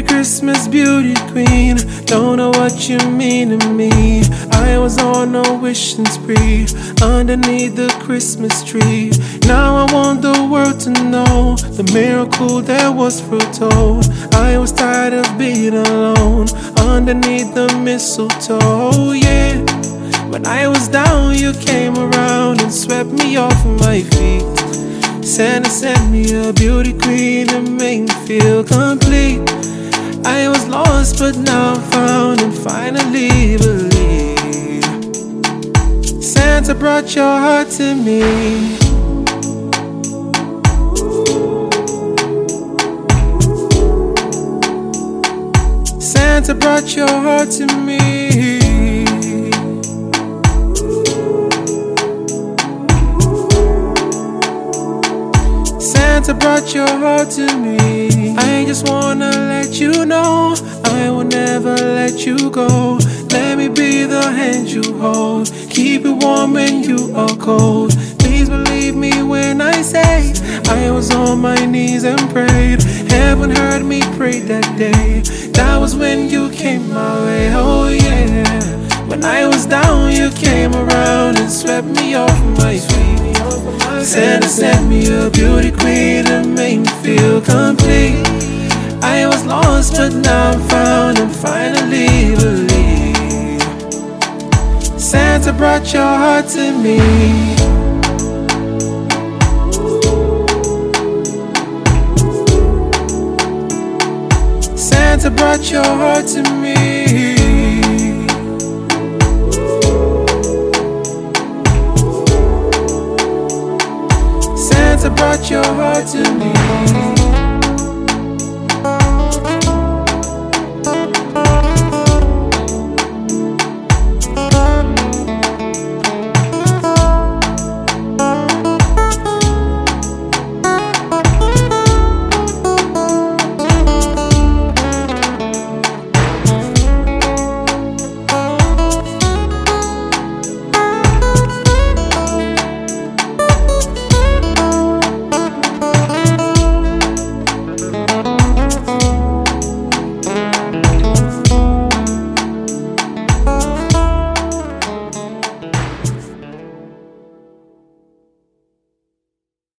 Christmas, beauty queen. Don't know what you mean to me. I was on a wishing spree underneath the Christmas tree. Now I want the world to know the miracle that was foretold. I was tired of being alone underneath the mistletoe, yeah. When I was down, you came around and swept me off my feet. Santa sent me a beauty queen to make me feel complete. I was lost, but now I'm found and finally believe. Santa brought your heart to me. Santa brought your heart to me. Santa brought your heart to me. I just wanna let you know I will never let you go. Let me be the hand you hold. Keep it warm when you are cold. Please believe me when I say I was on my knees and prayed. Heaven heard me pray that day. That was when you came my way, oh yeah. When I was down, you came around and swept me off my feet. Santa sent me a beauty queen to make me feel complete. I was lost, but now I'm found and finally believe. Santa brought your heart to me. Santa brought your heart to me. Santa brought your heart to me.